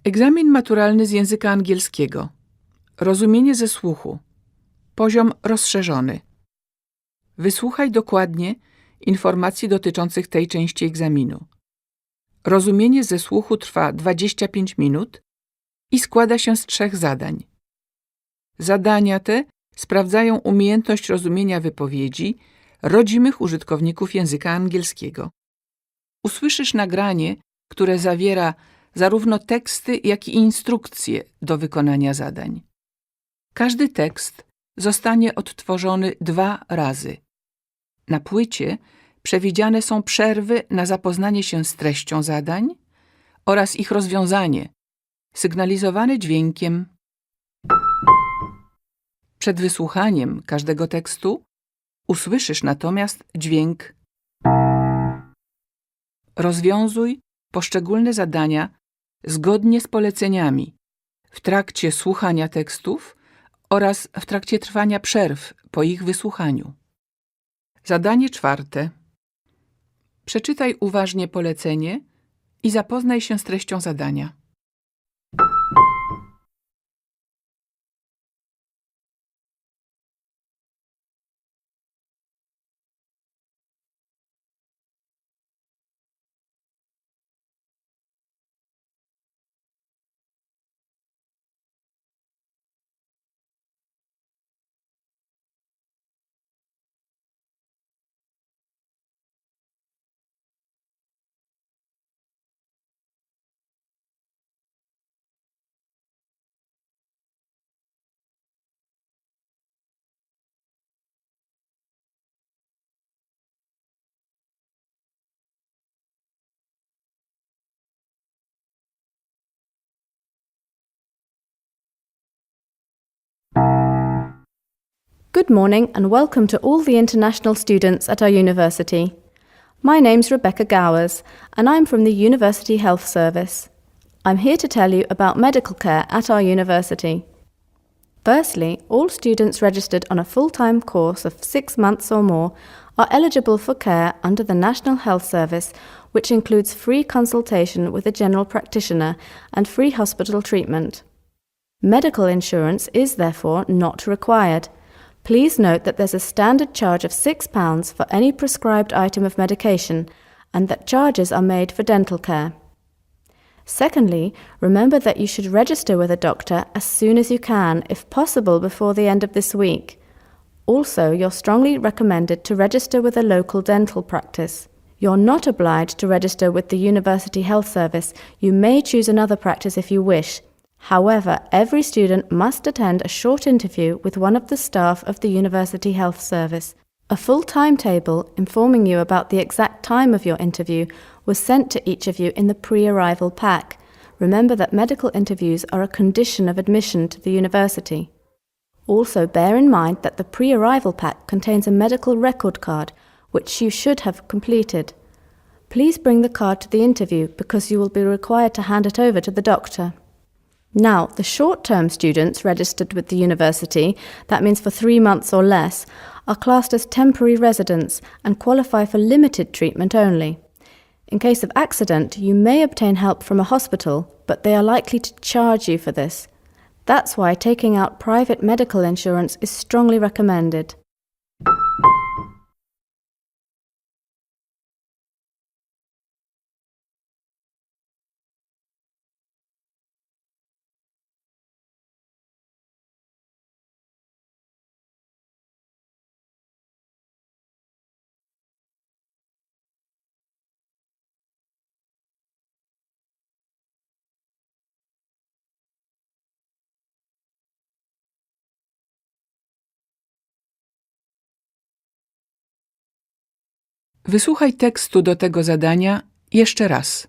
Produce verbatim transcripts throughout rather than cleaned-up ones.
Egzamin maturalny z języka angielskiego. Rozumienie ze słuchu. Poziom rozszerzony. Wysłuchaj dokładnie informacji dotyczących tej części egzaminu. Rozumienie ze słuchu trwa dwadzieścia pięć minut i składa się z trzech zadań. Zadania te sprawdzają umiejętność rozumienia wypowiedzi rodzimych użytkowników języka angielskiego. Usłyszysz nagranie, które zawiera zarówno teksty, jak i instrukcje do wykonania zadań. Każdy tekst zostanie odtworzony dwa razy. Na płycie przewidziane są przerwy na zapoznanie się z treścią zadań oraz ich rozwiązanie, sygnalizowane dźwiękiem. Przed wysłuchaniem każdego tekstu usłyszysz natomiast dźwięk. Rozwiązuj poszczególne zadania zgodnie z poleceniami w trakcie słuchania tekstów oraz w trakcie trwania przerw po ich wysłuchaniu. Zadanie czwarte. Przeczytaj uważnie polecenie i zapoznaj się z treścią zadania. Good morning and welcome to all the international students at our university. My name's Rebecca Gowers and I'm from the University Health Service. I'm here to tell you about medical care at our university. Firstly, all students registered on a full-time course of six months or more are eligible for care under the National Health Service, which includes free consultation with a general practitioner and free hospital treatment. Medical insurance is therefore not required. Please note that there's a standard charge of six pounds for any prescribed item of medication and that charges are made for dental care. Secondly, remember that you should register with a doctor as soon as you can, if possible before the end of this week. Also, you're strongly recommended to register with a local dental practice. You're not obliged to register with the University Health Service. You may choose another practice if you wish. However, every student must attend a short interview with one of the staff of the University Health Service. A full timetable informing you about the exact time of your interview was sent to each of you in the pre-arrival pack. Remember that medical interviews are a condition of admission to the university. Also, bear in mind that the pre-arrival pack contains a medical record card, which you should have completed. Please bring the card to the interview because you will be required to hand it over to the doctor. Now, the short-term students registered with the university, that means for three months or less, are classed as temporary residents and qualify for limited treatment only. In case of accident, you may obtain help from a hospital, but they are likely to charge you for this. That's why taking out private medical insurance is strongly recommended. Wysłuchaj tekstu do tego zadania jeszcze raz.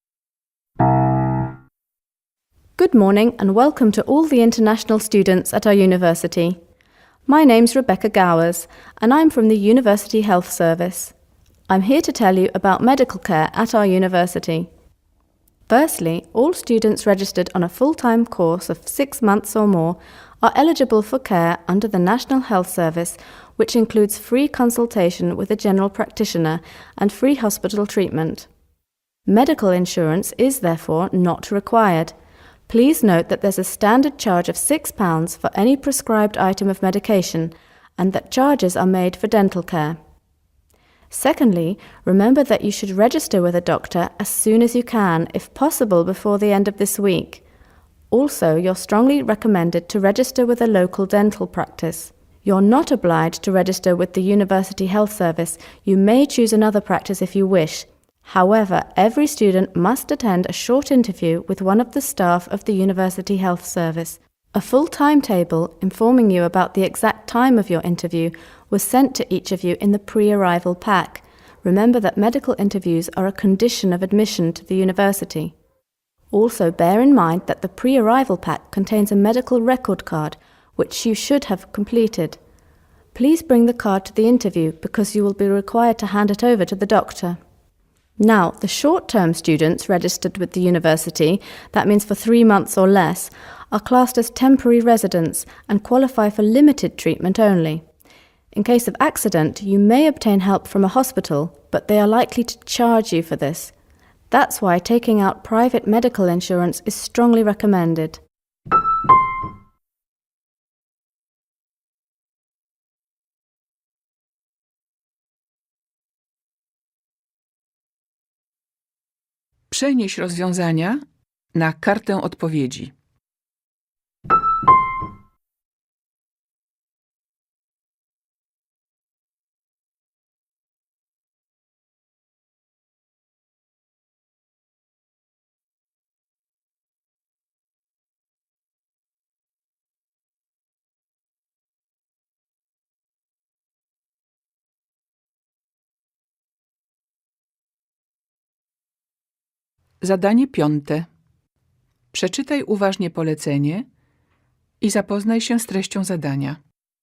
Good morning and welcome to all the international students at our university. My name's Rebecca Gowers and I'm from the University Health Service. I'm here to tell you about medical care at our university. Firstly, all students registered on a full-time course of six months or more are eligible for care under the National Health Service, which includes free consultation with a general practitioner and free hospital treatment. Medical insurance is therefore not required. Please note that there's a standard charge of six pounds for any prescribed item of medication and that charges are made for dental care. Secondly, remember that you should register with a doctor as soon as you can, if possible before the end of this week. Also, you're strongly recommended to register with a local dental practice. You're not obliged to register with the University Health Service. You may choose another practice if you wish. However, every student must attend a short interview with one of the staff of the University Health Service. A full timetable informing you about the exact time of your interview was sent to each of you in the pre-arrival pack. Remember that medical interviews are a condition of admission to the university. Also, bear in mind that the pre-arrival pack contains a medical record card, which you should have completed. Please bring the card to the interview because you will be required to hand it over to the doctor. Now, the short-term students registered with the university, that means for three months or less, are classed as temporary residents and qualify for limited treatment only. In case of accident, you may obtain help from a hospital, but they are likely to charge you for this. That's why taking out private medical insurance is strongly recommended. Przenieś rozwiązania na kartę odpowiedzi. Zadanie piąte. Przeczytaj uważnie polecenie i zapoznaj się z treścią zadania.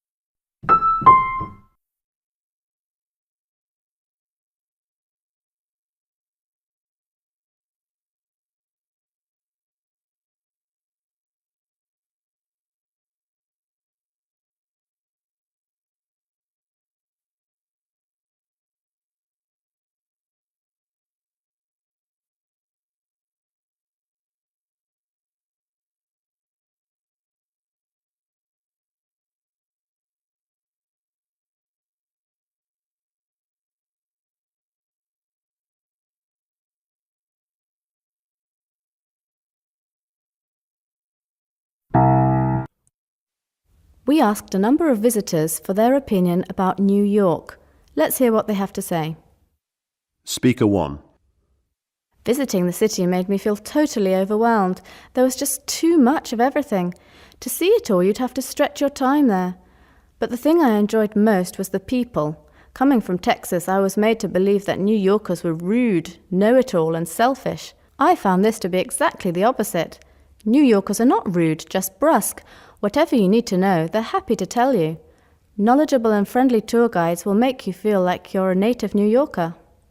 We asked a number of visitors for their opinion about New York. Let's hear what they have to say. Speaker one. Visiting the city made me feel totally overwhelmed. There was just too much of everything. To see it all, you'd have to stretch your time there. But the thing I enjoyed most was the people. Coming from Texas, I was made to believe that New Yorkers were rude, know-it-all and selfish. I found this to be exactly the opposite. New Yorkers are not rude, just brusque. Whatever you need to know, they're happy to tell you. Knowledgeable and friendly tour guides will make you feel like you're a native New Yorker.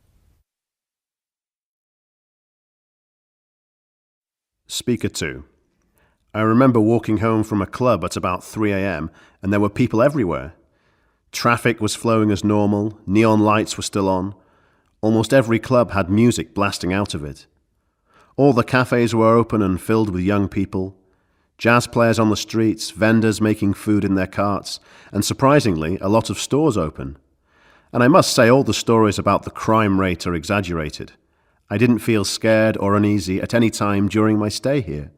Speaker two. I remember walking home from a club at about three a m and there were people everywhere. Traffic was flowing as normal, neon lights were still on. Almost every club had music blasting out of it. All the cafes were open and filled with young people. Jazz players on the streets, vendors making food in their carts, and surprisingly, a lot of stores open. And I must say all the stories about the crime rate are exaggerated. I didn't feel scared or uneasy at any time during my stay here.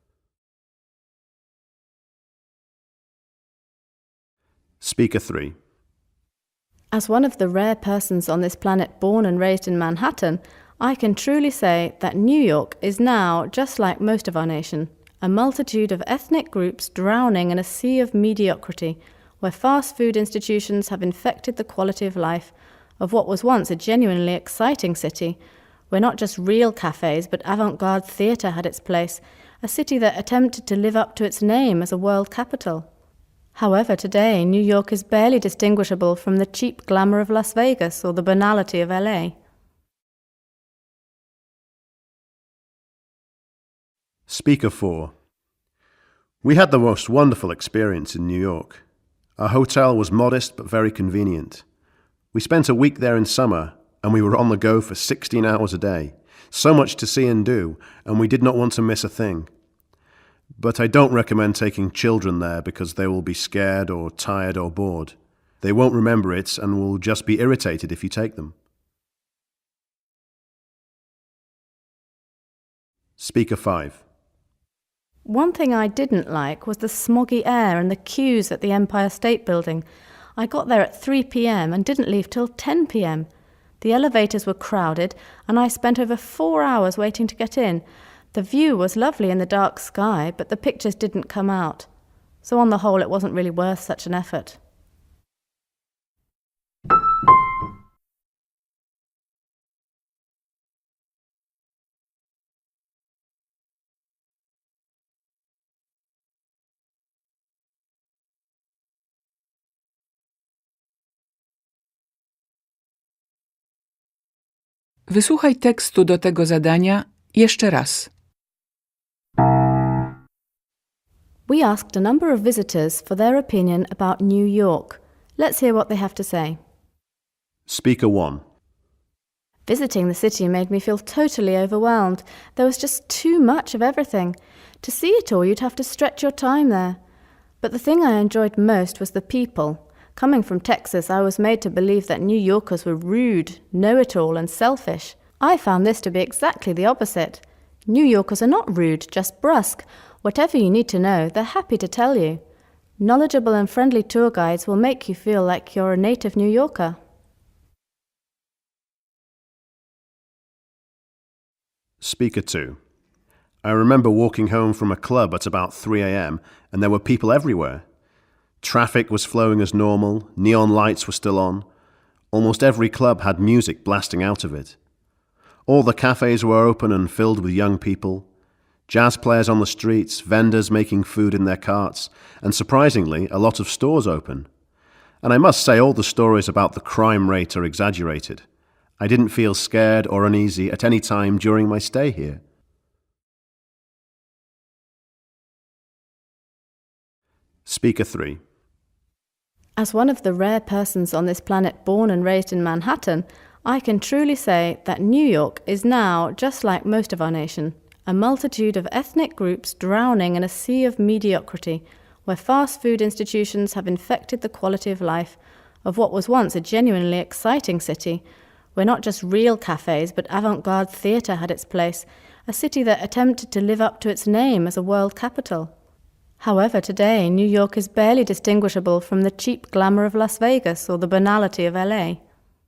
Speaker three. As one of the rare persons on this planet born and raised in Manhattan, I can truly say that New York is now, just like most of our nation, a multitude of ethnic groups drowning in a sea of mediocrity, where fast food institutions have infected the quality of life of what was once a genuinely exciting city, where not just real cafes but avant-garde theatre had its place, a city that attempted to live up to its name as a world capital. However, today, New York is barely distinguishable from the cheap glamour of Las Vegas or the banality of L A. Speaker four. We had the most wonderful experience in New York. Our hotel was modest but very convenient. We spent a week there in summer and we were on the go for sixteen hours a day. So much to see and do, and we did not want to miss a thing. But I don't recommend taking children there because they will be scared or tired or bored. They won't remember it and will just be irritated if you take them. Speaker five. One thing I didn't like was the smoggy air and the queues at the Empire State Building. I got there at three p m and didn't leave till ten p m. The elevators were crowded and I spent over four hours waiting to get in. The view was lovely in the dark sky, but the pictures didn't come out. So on the whole, it wasn't really worth such an effort. Wysłuchaj tekstu do tego zadania jeszcze raz. We asked a number of visitors for their opinion about New York. Let's hear what they have to say. Speaker one. Visiting the city made me feel totally overwhelmed. There was just too much of everything. To see it all, you'd have to stretch your time there. But the thing I enjoyed most was the people. Coming from Texas, I was made to believe that New Yorkers were rude, know-it-all, and selfish. I found this to be exactly the opposite. New Yorkers are not rude, just brusque. Whatever you need to know, they're happy to tell you. Knowledgeable and friendly tour guides will make you feel like you're a native New Yorker. Speaker two. I remember walking home from a club at about three a m and there were people everywhere. Traffic was flowing as normal, neon lights were still on. Almost every club had music blasting out of it. All the cafes were open and filled with young people. Jazz players on the streets, vendors making food in their carts, and surprisingly, a lot of stores open. And I must say all the stories about the crime rate are exaggerated. I didn't feel scared or uneasy at any time during my stay here. Speaker three. As one of the rare persons on this planet born and raised in Manhattan, I can truly say that New York is now, just like most of our nation, a multitude of ethnic groups drowning in a sea of mediocrity, where fast food institutions have infected the quality of life of what was once a genuinely exciting city, where not just real cafes but avant-garde theatre had its place, a city that attempted to live up to its name as a world capital. However, today, New York is barely distinguishable from the cheap glamour of Las Vegas or the banality of L A.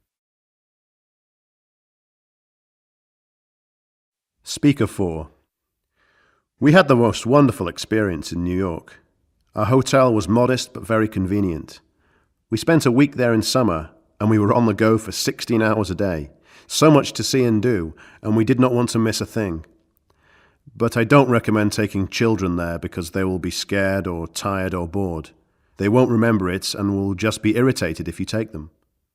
Speaker four. We had the most wonderful experience in New York. Our hotel was modest but very convenient. We spent a week there in summer, and we were on the go for sixteen hours a day. So much to see and do, and we did not want to miss a thing. But I don't recommend taking children there because they will be scared or tired or bored. They won't remember it and will just be irritated if you take them.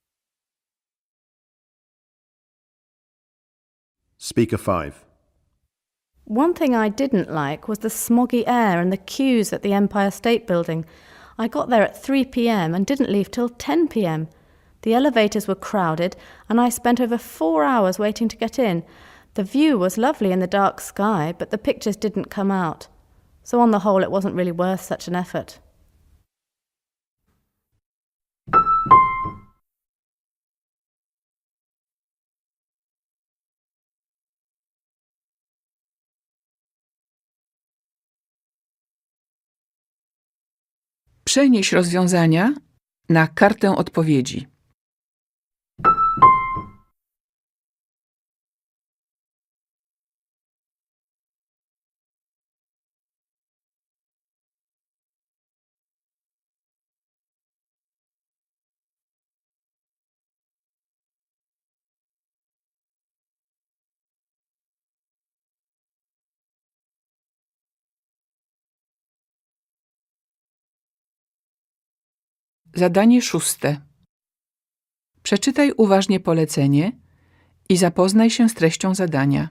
Speaker five. One thing I didn't like was the smoggy air and the queues at the Empire State Building. I got there at three p m and didn't leave till ten p m. The elevators were crowded and I spent over four hours waiting to get in. The view was lovely in the dark sky, but the pictures didn't come out. So on the whole, it wasn't really worth such an effort. Przenieś rozwiązania na kartę odpowiedzi. Zadanie szóste. Przeczytaj uważnie polecenie i zapoznaj się z treścią zadania.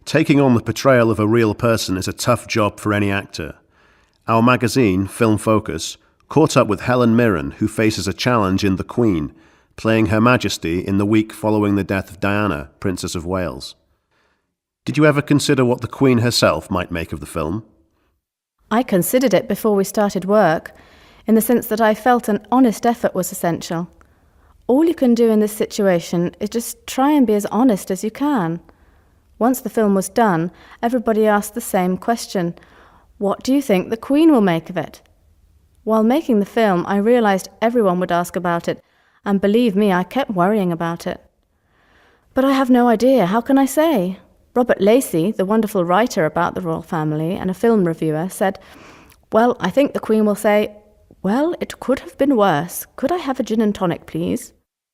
Taking on the portrayal of a real person is a tough job for any actor. Our magazine, Film Focus, caught up with Helen Mirren, who faces a challenge in The Queen, playing Her Majesty in the week following the death of Diana, Princess of Wales. Did you ever consider what the Queen herself might make of the film? I considered it before we started work, in the sense that I felt an honest effort was essential. All you can do in this situation is just try and be as honest as you can. Once the film was done, everybody asked the same question: what do you think the Queen will make of it? While making the film, I realised everyone would ask about it, and believe me, I kept worrying about it. But I have no idea, how can I say? Robert Lacey, the wonderful writer about the royal family and a film reviewer, said, "Well, I think the Queen will say, 'Well, it could have been worse. Could I have a gin and tonic, please?'"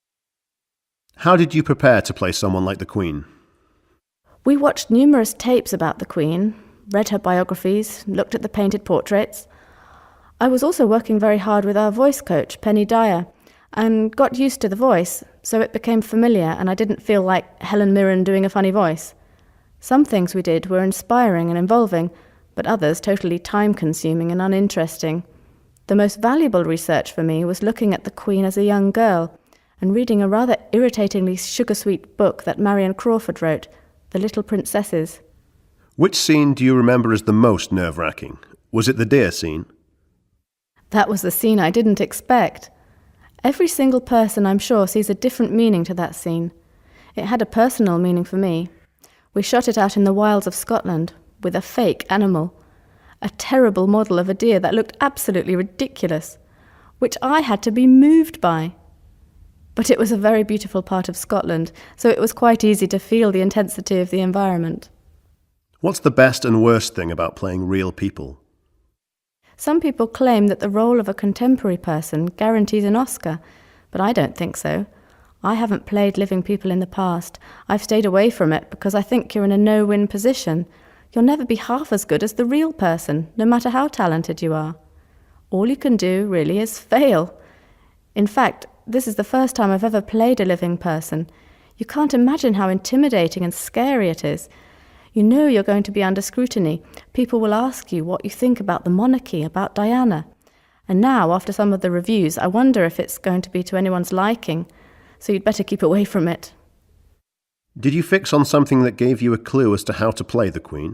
How did you prepare to play someone like the Queen? We watched numerous tapes about the Queen, read her biographies, looked at the painted portraits. I was also working very hard with our voice coach, Penny Dyer, and got used to the voice, so it became familiar and I didn't feel like Helen Mirren doing a funny voice. Some things we did were inspiring and involving, but others totally time-consuming and uninteresting. The most valuable research for me was looking at the Queen as a young girl and reading a rather irritatingly sugar-sweet book that Marion Crawford wrote, The Little Princesses. Which scene do you remember as the most nerve-wracking? Was it the deer scene? That was the scene I didn't expect. Every single person, I'm sure, sees a different meaning to that scene. It had a personal meaning for me. We shot it out in the wilds of Scotland, with a fake animal. A terrible model of a deer that looked absolutely ridiculous, which I had to be moved by. But it was a very beautiful part of Scotland, so it was quite easy to feel the intensity of the environment. What's the best and worst thing about playing real people? Some people claim that the role of a contemporary person guarantees an Oscar, but I don't think so. I haven't played living people in the past. I've stayed away from it because I think you're in a no-win position. You'll never be half as good as the real person, no matter how talented you are. All you can do, really, is fail. In fact, this is the first time I've ever played a living person. You can't imagine how intimidating and scary it is. You know you're going to be under scrutiny. People will ask you what you think about the monarchy, about Diana. And now, after some of the reviews, I wonder if it's going to be to anyone's liking, so you'd better keep away from it. Did you fix on something that gave you a clue as to how to play the Queen?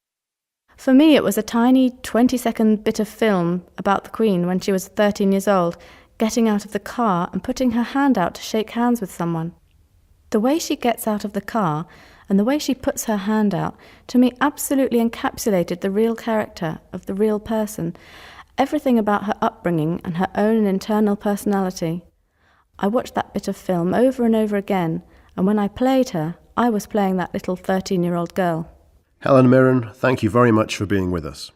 For me, it was a tiny twenty-second bit of film about the Queen when she was thirteen years old, getting out of the car and putting her hand out to shake hands with someone. The way she gets out of the car and the way she puts her hand out, to me, absolutely encapsulated the real character of the real person, everything about her upbringing and her own internal personality. I watched that bit of film over and over again, and when I played her, I was playing that little thirteen-year-old girl. Helen Mirren, thank you very much for being with us.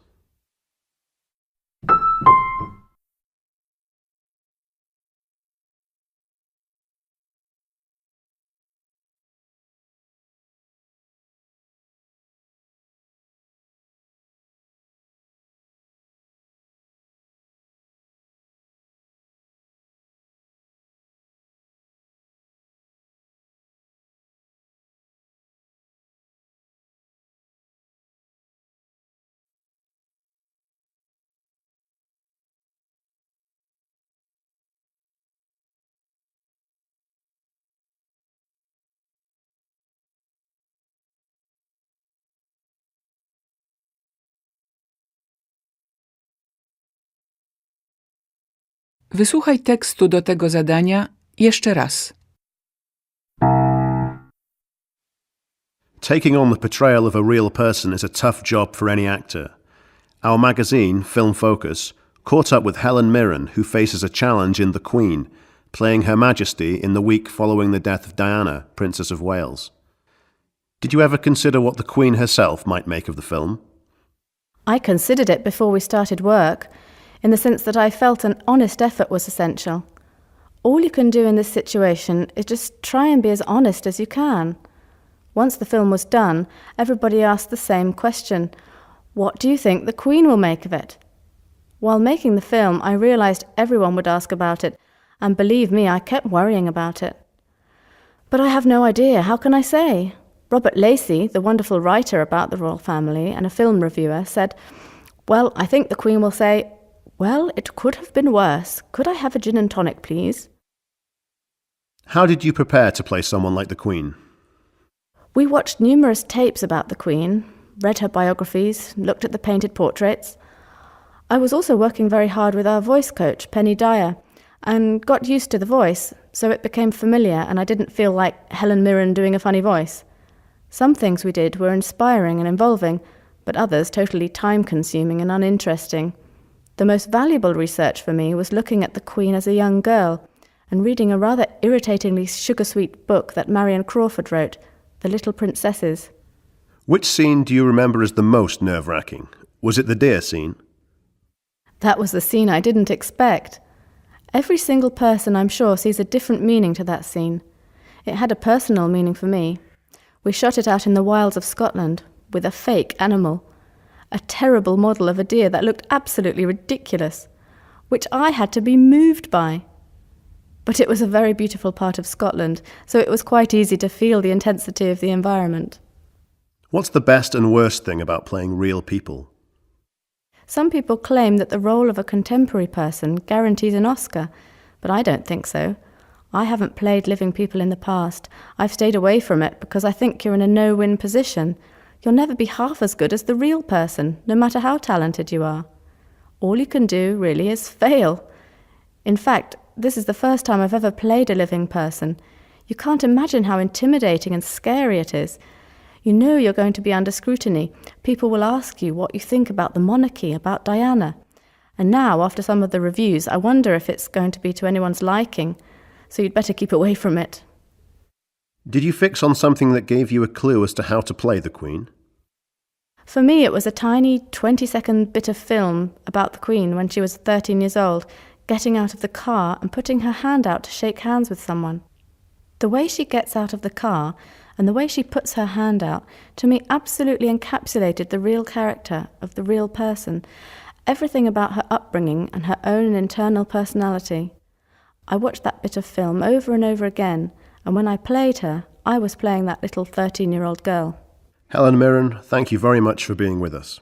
Wysłuchaj tekstu do tego zadania jeszcze raz. Taking on the portrayal of a real person is a tough job for any actor. Our magazine, Film Focus, caught up with Helen Mirren, who faces a challenge in The Queen, playing Her Majesty in the week following the death of Diana, Princess of Wales. Did you ever consider what the Queen herself might make of the film? I considered it before we started work, in the sense that I felt an honest effort was essential. All you can do in this situation is just try and be as honest as you can. Once the film was done, everybody asked the same question: what do you think the Queen will make of it? While making the film, I realised everyone would ask about it, and believe me, I kept worrying about it. But I have no idea, how can I say? Robert Lacey, the wonderful writer about the royal family and a film reviewer, said, "Well, I think the Queen will say, 'Well, it could have been worse. Could I have a gin and tonic, please?'" How did you prepare to play someone like the Queen? We watched numerous tapes about the Queen, read her biographies, looked at the painted portraits. I was also working very hard with our voice coach, Penny Dyer, and got used to the voice, so it became familiar and I didn't feel like Helen Mirren doing a funny voice. Some things we did were inspiring and involving, but others totally time-consuming and uninteresting. The most valuable research for me was looking at the Queen as a young girl and reading a rather irritatingly sugar-sweet book that Marion Crawford wrote, The Little Princesses. Which scene do you remember as the most nerve-wracking? Was it the deer scene? That was the scene I didn't expect. Every single person, I'm sure, sees a different meaning to that scene. It had a personal meaning for me. We shot it out in the wilds of Scotland, with a fake animal. A terrible model of a deer that looked absolutely ridiculous, which I had to be moved by. But it was a very beautiful part of Scotland, so it was quite easy to feel the intensity of the environment. What's the best and worst thing about playing real people? Some people claim that the role of a contemporary person guarantees an Oscar, but I don't think so. I haven't played living people in the past. I've stayed away from it because I think you're in a no-win position. You'll never be half as good as the real person, no matter how talented you are. All you can do, really, is fail. In fact, this is the first time I've ever played a living person. You can't imagine how intimidating and scary it is. You know you're going to be under scrutiny. People will ask you what you think about the monarchy, about Diana. And now, after some of the reviews, I wonder if it's going to be to anyone's liking, so you'd better keep away from it. Did you fix on something that gave you a clue as to how to play the Queen? For me, it was a tiny twenty-second bit of film about the Queen when she was thirteen years old, getting out of the car and putting her hand out to shake hands with someone. The way she gets out of the car and the way she puts her hand out, to me, absolutely encapsulated the real character of the real person, everything about her upbringing and her own internal personality. I watched that bit of film over and over again, and when I played her, I was playing that little thirteen-year-old girl. Helen Mirren, thank you very much for being with us.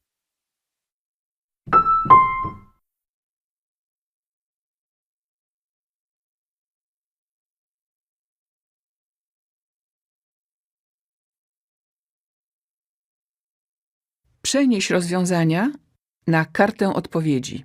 Przenieś rozwiązania na kartę odpowiedzi.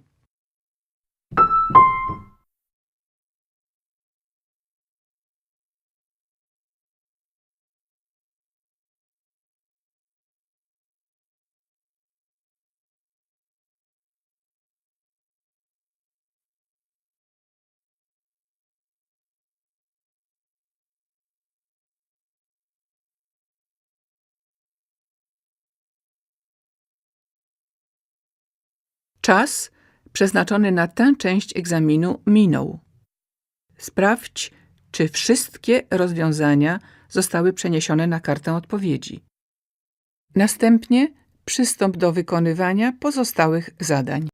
Czas przeznaczony na tę część egzaminu minął. Sprawdź, czy wszystkie rozwiązania zostały przeniesione na kartę odpowiedzi. Następnie przystąp do wykonywania pozostałych zadań.